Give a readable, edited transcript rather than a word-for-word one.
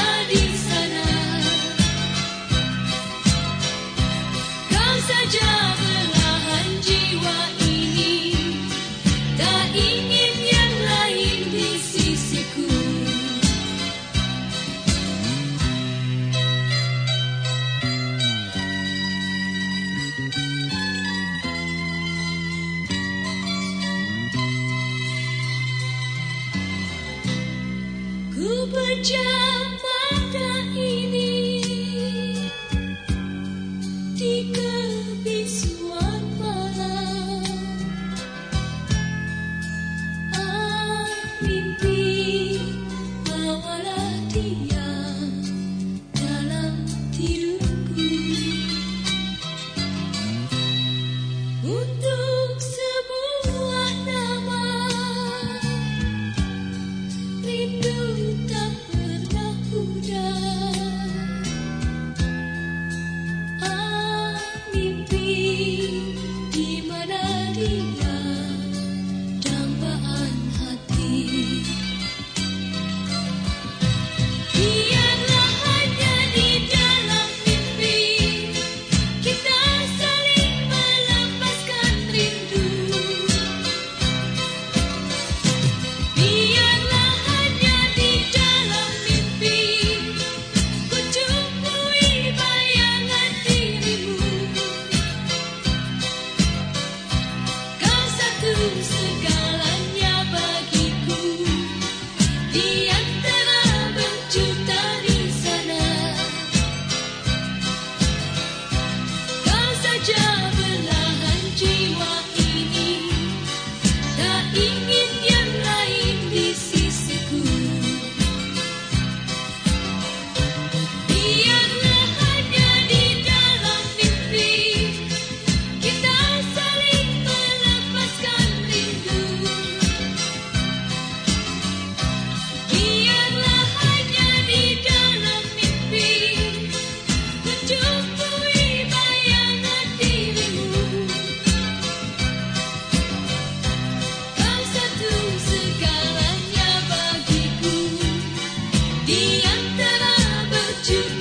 di sana. Kau saja belahan jiwa ini, tak ingin yang lain di sisiku. Ku pejam mata ini di kebisuan malam. Mimpi bawalah dia dalam tidurku. Untuk sebuah nama, rindu tak pernah pudar. Mimpi di mana dia, dambaan hati. Biarlah hanya di dalam mimpi kita saling melepaskan rindu. Biarlah hanya di dalam mimpi ku jumpai bayangan dirimu. Kau satu segalanya bagiku, di antara berjuta di sana. Kau saja belahan jiwa ini, tak ingin yang lain di sisiku. Biarlah hanya di dalam mimpi kita saling melepaskan rindu. Biarlah hanya di dalam mimpi ku jumpai bayangan dirimu. Kau satu segalanya bagiku, di antara berjuta